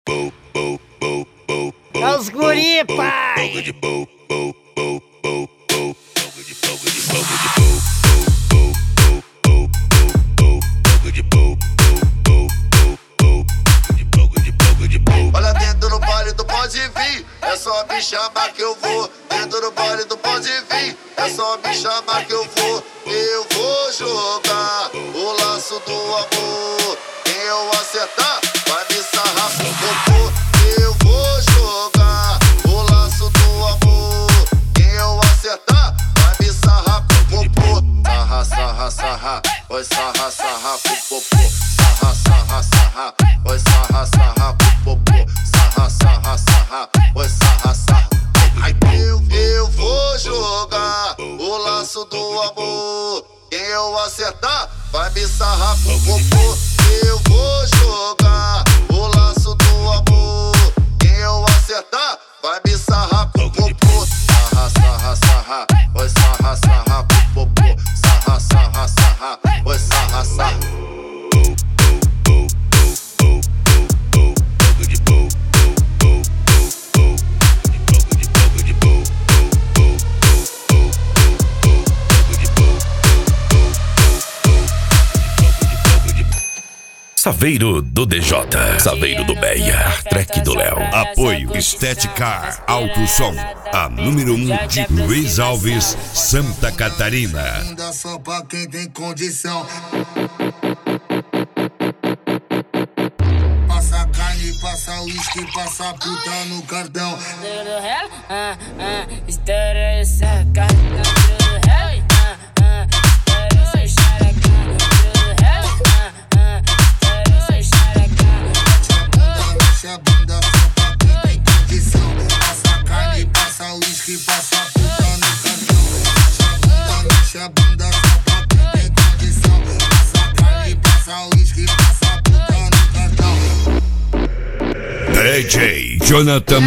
É os guri, pai! Olha dentro no baile do pode vir, é só me chamar que eu vou. Dentro do baile do pode vir, é só me chamar que eu vou. Eu vou jogar o laço do amor. Quem eu acertar vai me sarrar com popô. Eu vou jogar o laço do amor. Quem eu acertar vai me sarrar com popô. Sarra, sarra, sarra, vai sarra, sarra com popô. Sarra, sarra, sarra, vai sarra, sarra com popô. Sarra, sarra, sarra, vai sarra, sarra. Eu vou jogar o laço do amor. Quem eu acertar vai me sarrar com popô. Eu vou jogar o laço do amor. Quem eu acertar vai me sarrar com popô. Sarra, sarra, sarra, vai sarra, sarra com popô. Sarra, sarra, sarra, vai sarra, sarra. Saveiro do DJ, Saveiro do Beia, track do Léo. Apoio Estética Alto Som, a número 1 de Luiz Alves, Santa Catarina. Ainda só pra quem tem condição. Passa carne, passa uísque, passa puta no cartão. Estoura essa carta do réu. A bunda só pra quem tem condição. Passa carne, passa uísque, passa puta no cartão. Mexe a bunda só pra quem tem condição. Passa carne, passa uísque, passa puta no cartão. DJ Jonathan.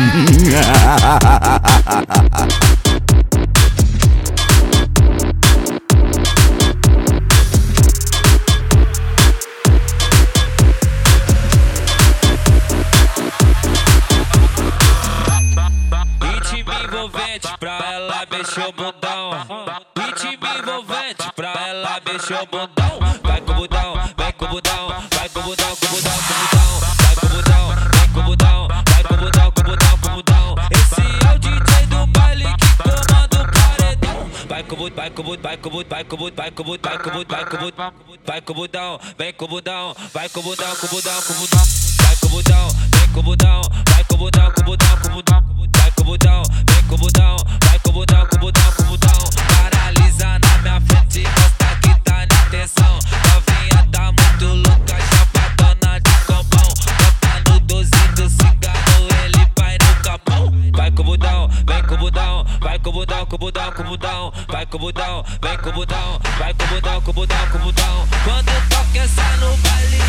Pra ela mexer o bundão, ritmo envolvente. Pra ela mexer o bundão. Vai com o bundão, vem com o bundão. Vai com o bundão, com o bundão, com o bundão. Vai com o bundão, vem com o bundão. Vai com o bundão, com o bundão, com o bundão. Esse é o DJ do baile que comanda o paredão. Vai com o bundão, vai com o bundão, vai com o bundão, vai com o bundão, vai com o bundão, vai com o bundão. Vai com o bundão, vem com o bundão. Vai com o bundão, com o bundão, com o bundão. Vai com o bundão, vem com o bundão. Vai com o bundão, com o bundão, com o bundão. Vai com o bundão, vem com o bundão. Vai com o bundão, com o bundão, com o bundão. Paralisa na minha frente, mostra que tá na tensão. Novinha tá muito louca, chapadona de combão. Bota no 12 do cigarro, ele vai no capão. Vai com o bundão, vem com o bundão. Vai com o bundão, com o bundão, com o bundão. Vai com o bundão, vem com o bundão. Vai com o bundão, com o bundão, com o bundão. Quando toca essa no baile,